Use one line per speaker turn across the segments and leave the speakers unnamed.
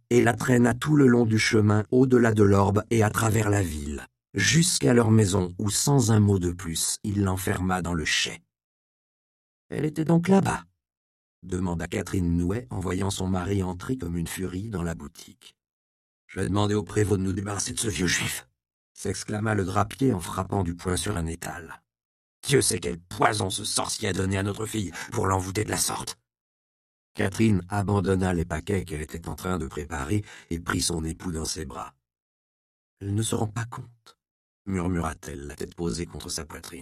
et la traîna tout le long du chemin au-delà de l'orbe et à travers la ville, jusqu'à leur maison où, sans un mot de plus, il l'enferma dans le chai. « Elle était donc là-bas ?» demanda Catherine Nouet en voyant son mari entrer comme une furie dans la boutique. « Je vais demander au prévôt de nous débarrasser de ce vieux juif !» s'exclama le drapier en frappant du poing sur un étal. « Dieu sait quel poison ce sorcier a donné à notre fille pour l'envoûter de la sorte !» Catherine abandonna les paquets qu'elle était en train de préparer et prit son époux dans ses bras. « Elle ne se rend pas compte, » murmura-t-elle, la tête posée contre sa poitrine.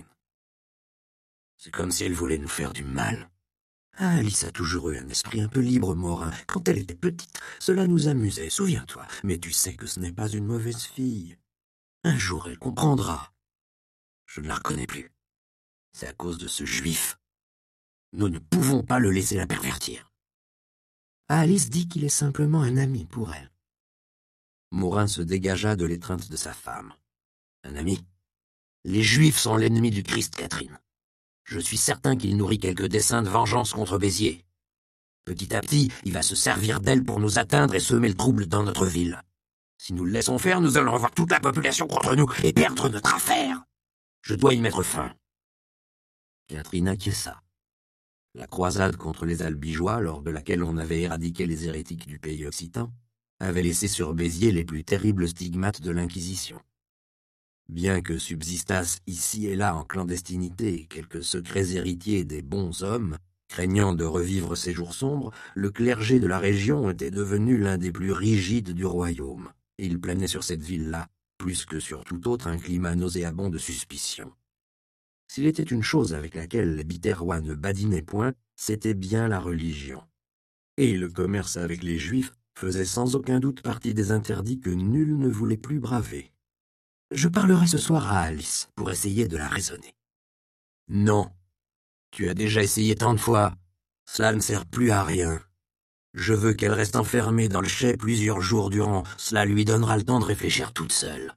« C'est comme si elle voulait nous faire du mal. » Ah, Alice a toujours eu un esprit un peu libre, Morin. Quand elle était petite, cela nous amusait, souviens-toi. Mais tu sais que ce n'est pas une mauvaise fille. Un jour, elle comprendra. Je ne la reconnais plus. C'est à cause de ce juif. Nous ne pouvons pas le laisser la pervertir. Alice dit qu'il est simplement un ami pour elle. Morin se dégagea de l'étreinte de sa femme. Un ami? Les Juifs sont l'ennemi du Christ, Catherine. Je suis certain qu'il nourrit quelques desseins de vengeance contre Béziers. Petit à petit, il va se servir d'elle pour nous atteindre et semer le trouble dans notre ville. Si nous le laissons faire, nous allons avoir toute la population contre nous et perdre notre affaire. Je dois y mettre fin. Catherine acquiesça. La croisade contre les Albigeois, lors de laquelle on avait éradiqué les hérétiques du pays occitan, avait laissé sur Béziers les plus terribles stigmates de l'Inquisition. Bien que subsistassent ici et là en clandestinité quelques secrets héritiers des bons hommes, craignant de revivre ces jours sombres, le clergé de la région était devenu l'un des plus rigides du royaume, et il planait sur cette ville-là, plus que sur tout autre, un climat nauséabond de suspicion. S'il était une chose avec laquelle les Biterrois ne badinaient point, c'était bien la religion. Et le commerce avec les Juifs faisait sans aucun doute partie des interdits que nul ne voulait plus braver. Je parlerai ce soir à Alice pour essayer de la raisonner. Non, tu as déjà essayé tant de fois. Cela ne sert plus à rien. Je veux qu'elle reste enfermée dans le chai plusieurs jours durant. Cela lui donnera le temps de réfléchir toute seule.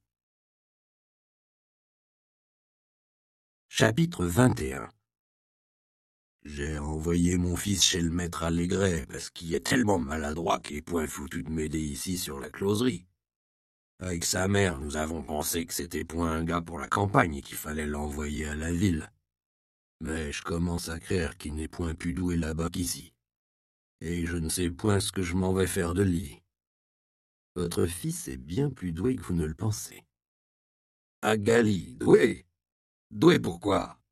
Chapitre 21. J'ai envoyé mon fils chez le maître Allégret parce qu'il est tellement maladroit qu'il est point foutu de m'aider ici sur la closerie. Avec sa mère, nous avons pensé que c'était point un gars pour la campagne et qu'il fallait l'envoyer à la ville. Mais je commence à craindre qu'il n'est point plus doué là-bas qu'ici. Et je ne sais point ce que je m'en vais faire de lui. Votre fils est bien plus doué que vous ne le pensez. Agali, doué? Doué pourquoi?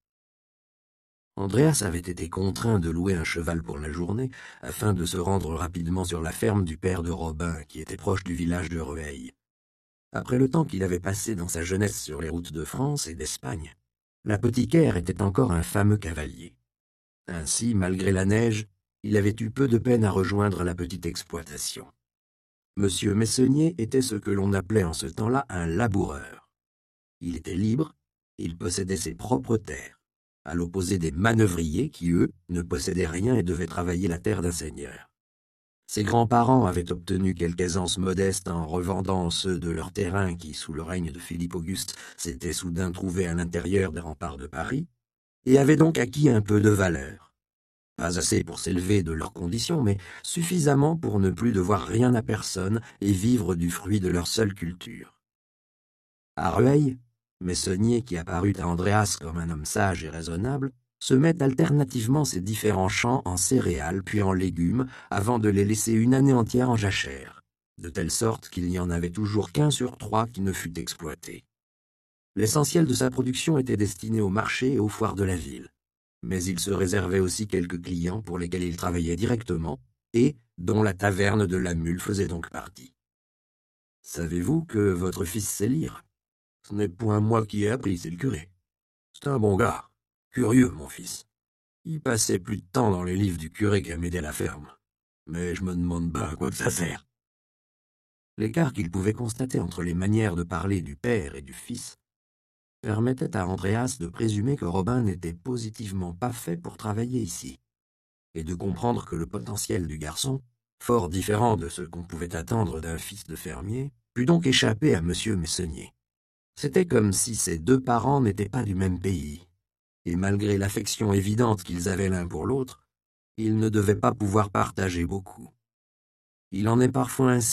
Andreas avait été contraint de louer un cheval pour la journée afin de se rendre rapidement sur la ferme du père de Robin, qui était proche du village de Rueil. Après le temps qu'il avait passé dans sa jeunesse sur les routes de France et d'Espagne, l'apothicaire était encore un fameux cavalier. Ainsi, malgré la neige, il avait eu peu de peine à rejoindre la petite exploitation. Monsieur Messonnier était ce que l'on appelait en ce temps-là un laboureur. Il était libre, il possédait ses propres terres, à l'opposé des manœuvriers qui, eux, ne possédaient rien et devaient travailler la terre d'un seigneur. Ses grands-parents avaient obtenu quelques aisances modestes en revendant ceux de leurs terrains qui, sous le règne de Philippe Auguste, s'étaient soudain trouvés à l'intérieur des remparts de Paris, et avaient donc acquis un peu de valeur. Pas assez pour s'élever de leurs conditions, mais suffisamment pour ne plus devoir rien à personne et vivre du fruit de leur seule culture. À Rueil, Messonnier, qui apparut à Andreas comme un homme sage et raisonnable, se met alternativement ces différents champs en céréales puis en légumes avant de les laisser une année entière en jachère, de telle sorte qu'il n'y en avait toujours qu'1 sur 3 qui ne fût exploité. L'essentiel de sa production était destiné au marché et aux foires de la ville, mais il se réservait aussi quelques clients pour lesquels il travaillait directement et dont la taverne de la Mule faisait donc partie. Savez-vous que votre fils sait lire? Ce n'est point moi qui ai appris, c'est le curé. C'est un bon gars. Curieux, mon fils. Il passait plus de temps dans les livres du curé qu'à m'aider à la ferme. Mais je me demande bien à quoi que ça sert. L'écart qu'il pouvait constater entre les manières de parler du père et du fils permettait à Andreas de présumer que Robin n'était positivement pas fait pour travailler ici, et de comprendre que le potentiel du garçon, fort différent de ce qu'on pouvait attendre d'un fils de fermier, put donc échapper à monsieur Messonnier. C'était comme si ces deux parents n'étaient pas du même pays, et malgré l'affection évidente qu'ils avaient l'un pour l'autre, ils ne devaient pas pouvoir partager beaucoup. Il en est parfois ainsi